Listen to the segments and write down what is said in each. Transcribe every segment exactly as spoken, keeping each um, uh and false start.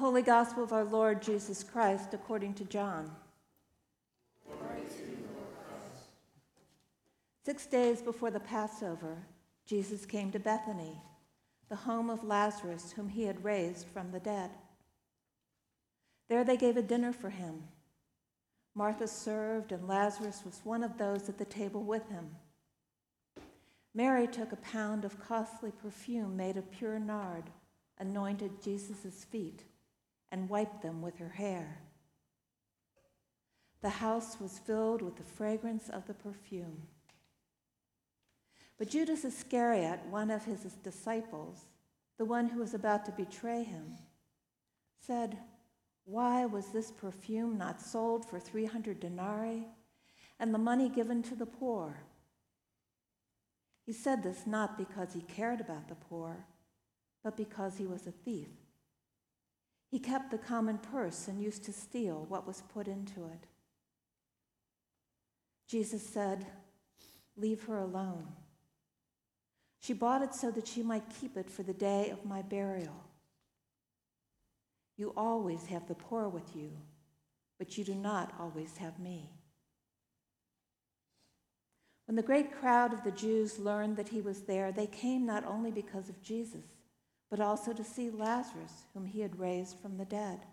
Holy Gospel of our Lord Jesus Christ according to John. Glory to you, Lord Christ. Six days before the Passover, Jesus came to Bethany, the home of Lazarus, whom he had raised from the dead. There they gave a dinner for him. Martha served, and Lazarus was one of those at the table with him. Mary took a pound of costly perfume made of pure nard, anointed Jesus' feet, and wiped them with her hair. The house was filled with the fragrance of the perfume. But Judas Iscariot, one of his disciples, the one who was about to betray him, said, "Why was this perfume not sold for three hundred denarii and the money given to the poor?" He said this not because he cared about the poor, but because he was a thief. He kept the common purse and used to steal what was put into it. Jesus said, "Leave her alone. She bought it so that she might keep it for the day of my burial. You always have the poor with you, but you do not always have me." When the great crowd of the Jews learned that he was there, they came not only because of Jesus, but also to see Lazarus, whom he had raised from the dead.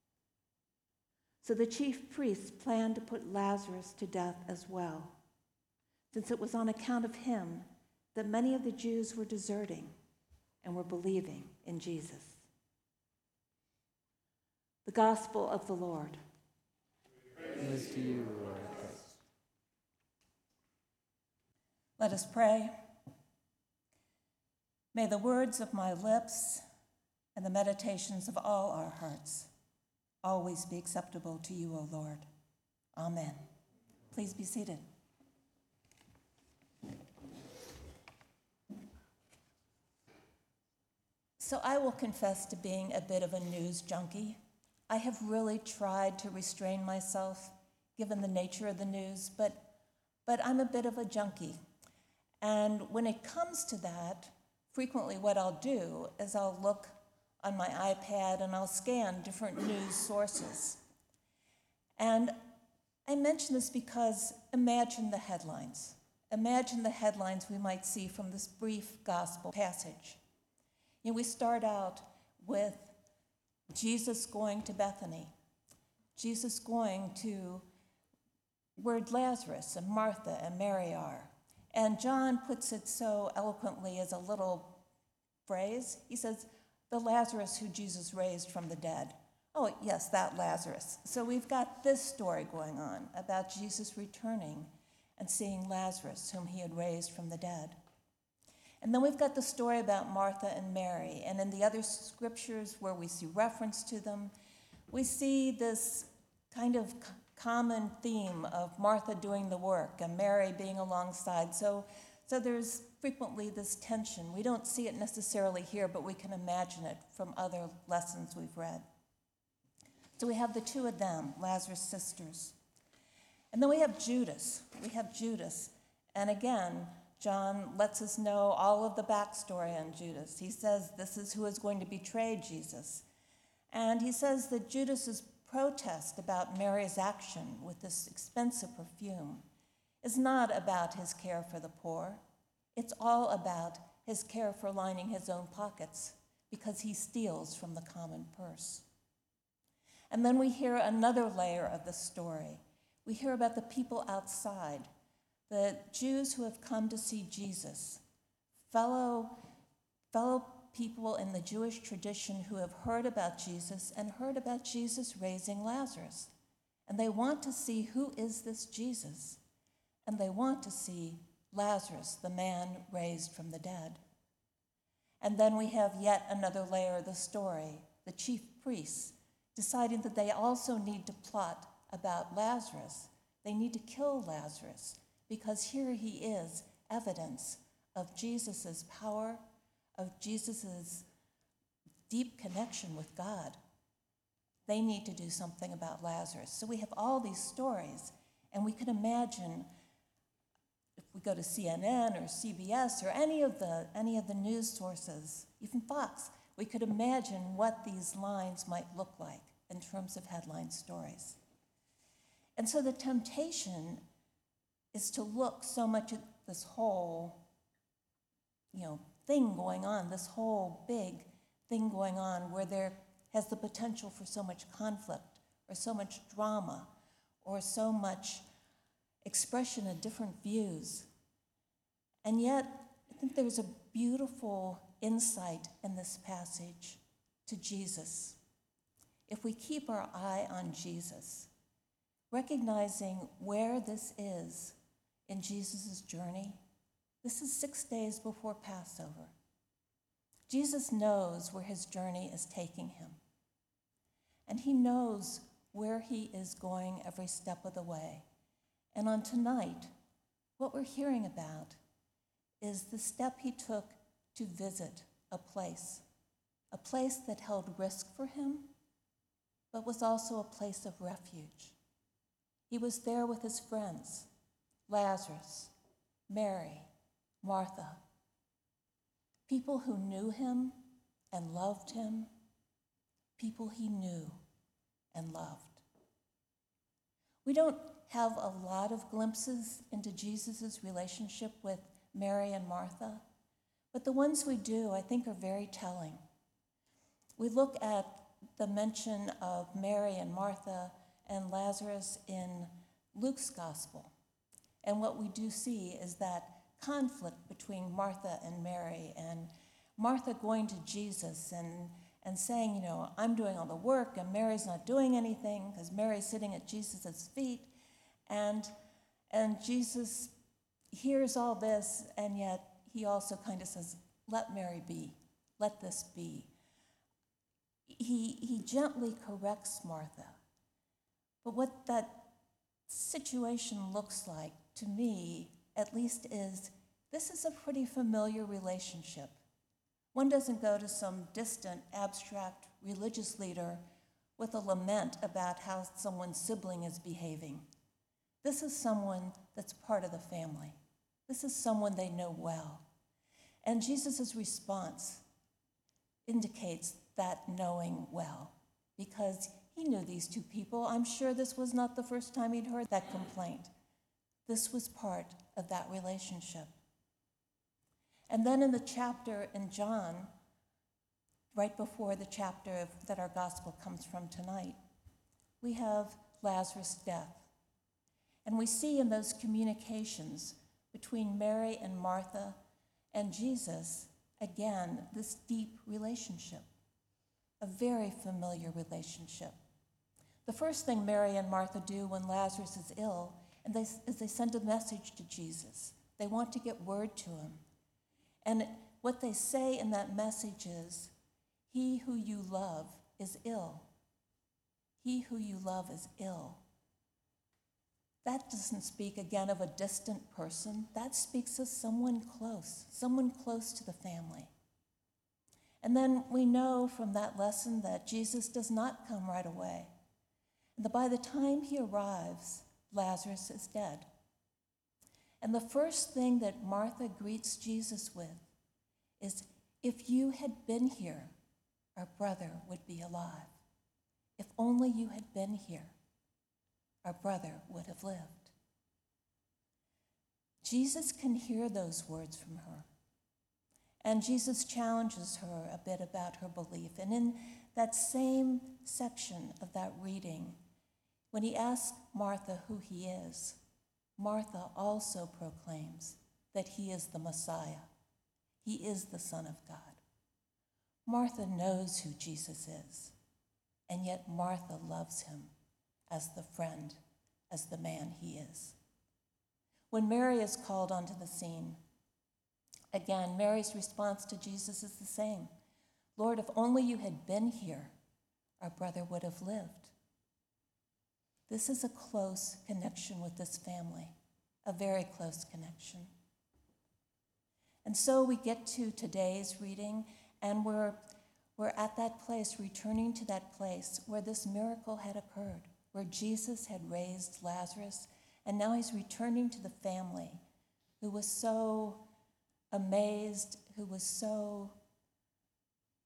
So the chief priests planned to put Lazarus to death as well, since it was on account of him that many of the Jews were deserting and were believing in Jesus. The Gospel of the Lord. Praise to you, Lord Christ. Let us pray. May the words of my lips and the meditations of all our hearts always be acceptable to you, O Lord. Amen. Please be seated. So I will confess to being a bit of a news junkie. I have really tried to restrain myself, given the nature of the news, but, but I'm a bit of a junkie. And when it comes to that, frequently what I'll do is I'll look on my iPad and I'll scan different news sources. And I mention this because imagine the headlines. Imagine the headlines we might see from this brief gospel passage. You know, we start out with Jesus going to Bethany, Jesus going to where Lazarus and Martha and Mary are. And John puts it so eloquently as a little phrase. He says, the Lazarus who Jesus raised from the dead. Oh, yes, that Lazarus. So we've got this story going on about Jesus returning and seeing Lazarus, whom he had raised from the dead. And then we've got the story about Martha and Mary. And in the other scriptures where we see reference to them, we see this kind of common theme of Martha doing the work and Mary being alongside. So, so there's frequently this tension. We don't see it necessarily here, but we can imagine it from other lessons we've read. So we have the two of them, Lazarus' sisters. And then we have Judas. We have Judas. And again, John lets us know all of the backstory on Judas. He says this is who is going to betray Jesus. And he says that Judas's protest about Mary's action with this expensive perfume is not about his care for the poor. It's all about his care for lining his own pockets because he steals from the common purse. And then we hear another layer of the story. We hear about the people outside, the Jews who have come to see Jesus, fellow, fellow people in the Jewish tradition who have heard about Jesus and heard about Jesus raising Lazarus. And they want to see who is this Jesus. And they want to see Lazarus, the man raised from the dead. And then we have yet another layer of the story, the chief priests deciding that they also need to plot about Lazarus. They need to kill Lazarus because here he is, evidence of Jesus' power, of Jesus' deep connection with God. They need to do something about Lazarus. So we have all these stories, and we can imagine if we go to C N N or C B S or any of the any of the news sources, even Fox, we could imagine what these lines might look like in terms of headline stories. And so the temptation is to look so much at this whole, you know, thing going on, this whole big thing going on where there has the potential for so much conflict or so much drama or so much expression of different views. And yet, I think there's a beautiful insight in this passage to Jesus. If we keep our eye on Jesus, recognizing where this is in Jesus' journey, this is six days before Passover. Jesus knows where his journey is taking him. And he knows where he is going every step of the way. And on tonight, what we're hearing about is the step he took to visit a place, a place that held risk for him, but was also a place of refuge. He was there with his friends, Lazarus, Mary, Martha, people who knew him and loved him, people he knew and loved. We don't have a lot of glimpses into Jesus' relationship with Mary and Martha, but the ones we do, I think, are very telling. We look at the mention of Mary and Martha and Lazarus in Luke's gospel, and what we do see is that conflict between Martha and Mary, and Martha going to Jesus and, and saying, you know, I'm doing all the work and Mary's not doing anything because Mary's sitting at Jesus' feet. And, and Jesus hears all this, and yet he also kind of says, let Mary be, let this be. He, he gently corrects Martha. But what that situation looks like, to me, at least, is this is a pretty familiar relationship. One doesn't go to some distant, abstract religious leader with a lament about how someone's sibling is behaving. This is someone that's part of the family. This is someone they know well. And Jesus' response indicates that knowing well, because he knew these two people. I'm sure this was not the first time he'd heard that complaint. This was part of that relationship. And then in the chapter in John, right before the chapter of, that our gospel comes from tonight, we have Lazarus' death. And we see in those communications between Mary and Martha and Jesus, again, this deep relationship, a very familiar relationship. The first thing Mary and Martha do when Lazarus is ill and they, is they send a message to Jesus. They want to get word to him. And what they say in that message is, he who you love is ill. He who you love is ill. That doesn't speak, again, of a distant person. That speaks of someone close, someone close to the family. And then we know from that lesson that Jesus does not come right away. And that by the time he arrives, Lazarus is dead. And the first thing that Martha greets Jesus with is, if you had been here, our brother would be alive. If only you had been here, our brother would have lived. Jesus can hear those words from her. And Jesus challenges her a bit about her belief. And in that same section of that reading, when he asks Martha who he is, Martha also proclaims that he is the Messiah. He is the Son of God. Martha knows who Jesus is, and yet Martha loves him as the friend, as the man he is. When Mary is called onto the scene, again, Mary's response to Jesus is the same. Lord, if only you had been here, our brother would have lived. This is a close connection with this family, a very close connection. And so we get to today's reading, and we're, we're at that place, returning to that place where this miracle had occurred, where Jesus had raised Lazarus, and now he's returning to the family who was so amazed, who was so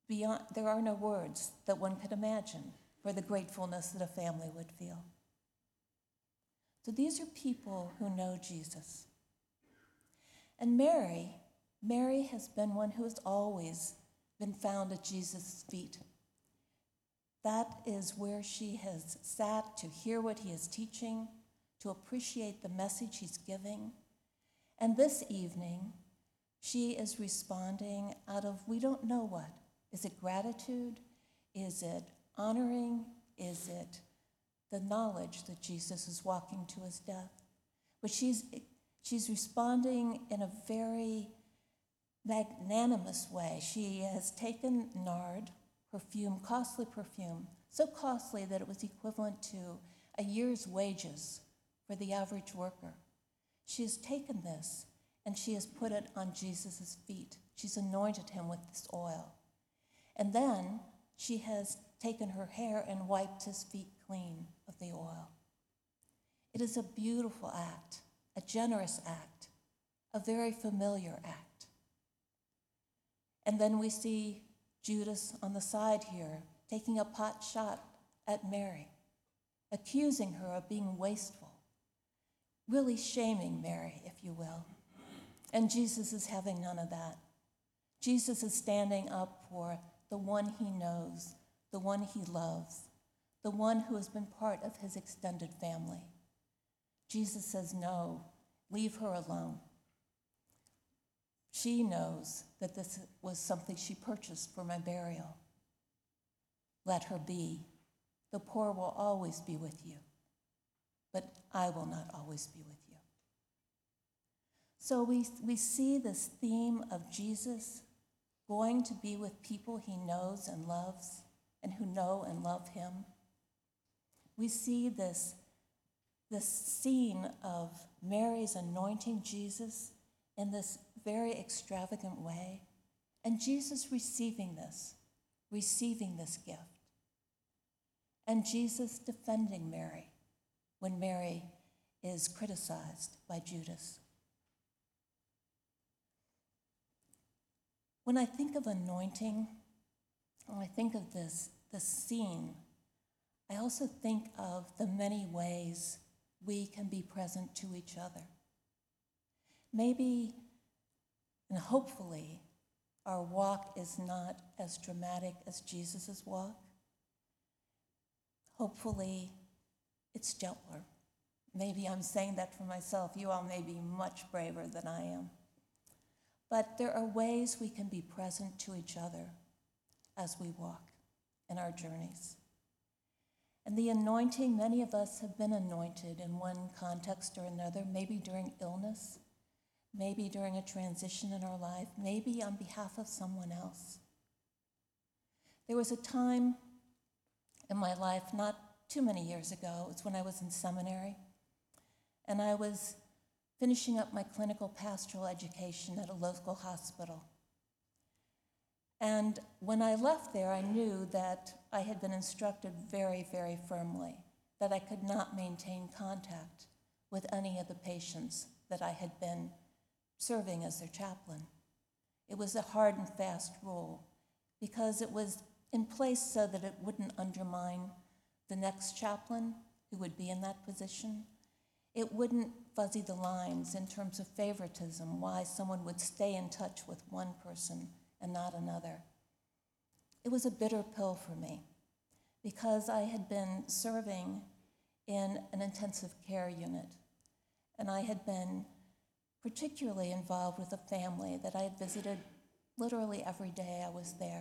beyond, there are no words that one could imagine for the gratefulness that a family would feel. So these are people who know Jesus. And Mary, Mary has been one who has always been found at Jesus' feet. That is where she has sat to hear what he is teaching, to appreciate the message he's giving. And this evening, she is responding out of we don't know what. Is it gratitude? Is it honoring? Is it the knowledge that Jesus is walking to his death? But she's, she's responding in a very magnanimous way. She has taken nard, perfume, costly perfume, so costly that it was equivalent to a year's wages for the average worker. She has taken this and she has put it on Jesus' feet. She's anointed him with this oil. And then she has taken her hair and wiped his feet clean of the oil. It is a beautiful act, a generous act, a very familiar act. And then we see Judas on the side here taking a pot shot at Mary, accusing her of being wasteful, really shaming Mary, if you will. And Jesus is having none of that. Jesus is standing up for the one he knows, the one he loves, the one who has been part of his extended family. Jesus says, no, leave her alone. She knows that this was something she purchased for my burial. Let her be. The poor will always be with you, but I will not always be with you. So we, we see this theme of Jesus going to be with people he knows and loves and who know and love him. We see this, this scene of Mary's anointing Jesus in this very extravagant way, and Jesus receiving this, receiving this gift. And Jesus defending Mary when Mary is criticized by Judas. When I think of anointing, when I think of this, this scene, I also think of the many ways we can be present to each other. Maybe, and hopefully, our walk is not as dramatic as Jesus' walk. Hopefully, it's gentler. Maybe I'm saying that for myself. You all may be much braver than I am. But there are ways we can be present to each other as we walk in our journeys. And the anointing, many of us have been anointed in one context or another, maybe during illness, maybe during a transition in our life, maybe on behalf of someone else. There was a time in my life, not too many years ago, it's when I was in seminary, and I was finishing up my clinical pastoral education at a local hospital. And when I left there, I knew that I had been instructed very, very firmly that I could not maintain contact with any of the patients that I had been serving as their chaplain. It was a hard and fast rule because it was in place so that it wouldn't undermine the next chaplain who would be in that position. It wouldn't fuzzy the lines in terms of favoritism, why someone would stay in touch with one person and not another. It was a bitter pill for me because I had been serving in an intensive care unit, and I had been particularly involved with a family that I had visited literally every day I was there.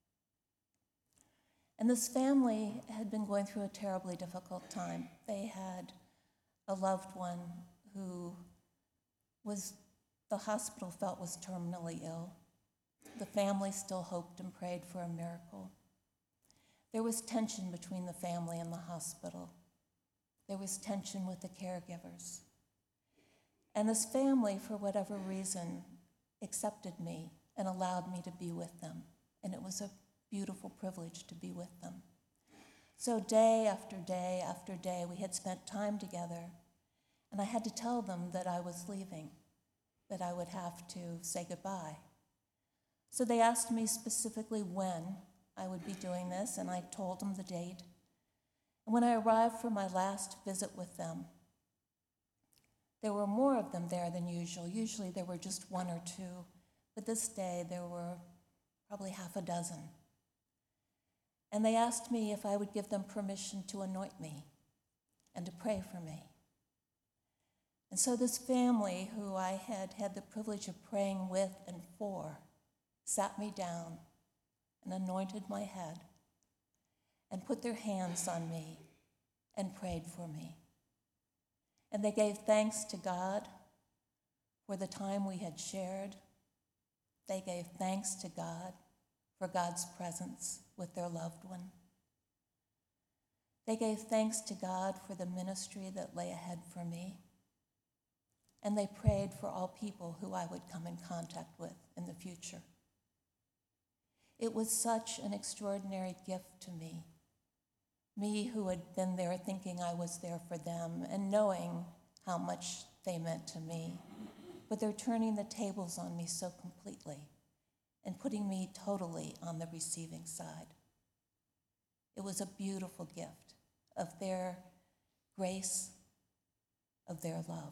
And this family had been going through a terribly difficult time. They had a loved one who was, the hospital felt was terminally ill. The family still hoped and prayed for a miracle. There was tension between the family and the hospital. There was tension with the caregivers. And this family, for whatever reason, accepted me and allowed me to be with them. And it was a beautiful privilege to be with them. So day after day after day, we had spent time together, and I had to tell them that I was leaving, that I would have to say goodbye. So they asked me specifically when I would be doing this, and I told them the date. And when I arrived for my last visit with them, there were more of them there than usual. Usually there were just one or two, but this day there were probably half a dozen. And they asked me if I would give them permission to anoint me and to pray for me. And so this family, who I had had the privilege of praying with and for, sat me down and anointed my head and put their hands on me and prayed for me. And they gave thanks to God for the time we had shared. They gave thanks to God for God's presence with their loved one. They gave thanks to God for the ministry that lay ahead for me. And they prayed for all people who I would come in contact with in the future. It was such an extraordinary gift to me. Me who had been there thinking I was there for them and knowing how much they meant to me. But they're turning the tables on me so completely and putting me totally on the receiving side. It was a beautiful gift of their grace, of their love.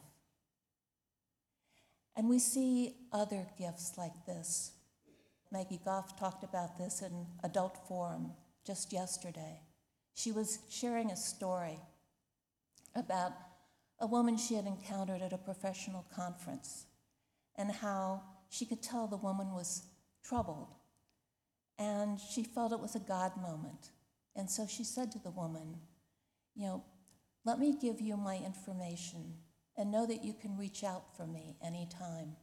And we see other gifts like this. Maggie Goff talked about this in Adult Forum just yesterday. She was sharing a story about a woman she had encountered at a professional conference and how she could tell the woman was troubled. And she felt it was a God moment. And so she said to the woman, you know, let me give you my information and know that you can reach out for me anytime.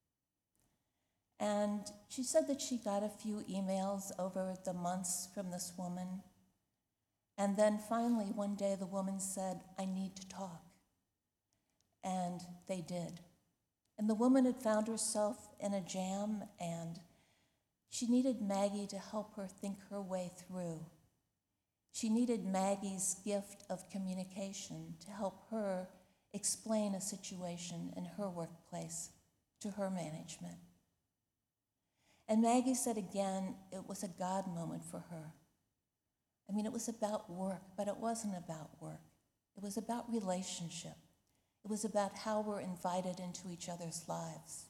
And she said that she got a few emails over the months from this woman. And then finally, one day, the woman said, I need to talk. And they did. And the woman had found herself in a jam, and she needed Maggie to help her think her way through. She needed Maggie's gift of communication to help her explain a situation in her workplace to her management. And Maggie said again, it was a God moment for her. I mean, it was about work, but it wasn't about work. It was about relationship. It was about how we're invited into each other's lives.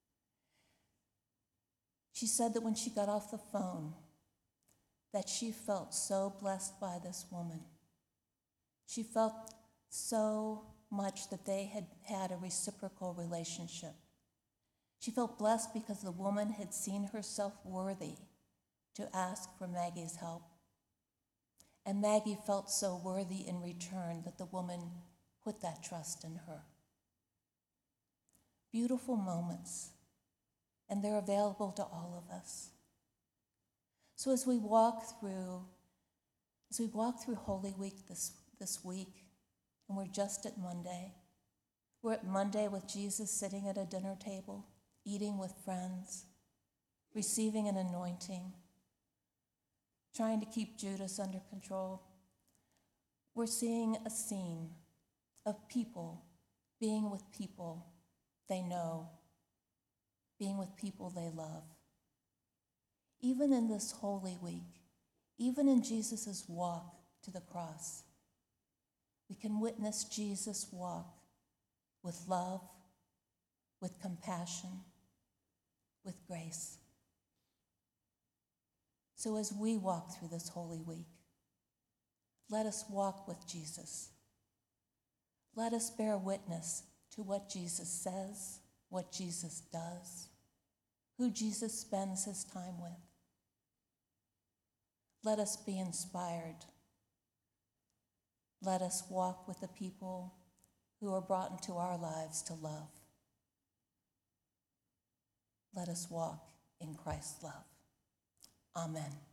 She said that when she got off the phone, that she felt so blessed by this woman. She felt so much that they had had a reciprocal relationship. She felt blessed because the woman had seen herself worthy to ask for Maggie's help. And Maggie felt so worthy in return that the woman put that trust in her. Beautiful moments, and they're available to all of us. So as we walk through, as we walk through Holy Week this, this week, and we're just at Monday, we're at Monday with Jesus sitting at a dinner table, eating with friends, receiving an anointing, trying to keep Judas under control. We're seeing a scene of people being with people they know, being with people they love. Even in this Holy Week, even in Jesus' walk to the cross, we can witness Jesus walk with love, with compassion, with grace. So as we walk through this Holy Week, let us walk with Jesus. Let us bear witness to what Jesus says, what Jesus does, who Jesus spends his time with. Let us be inspired. Let us walk with the people who are brought into our lives to love. Let us walk in Christ's love. Amen.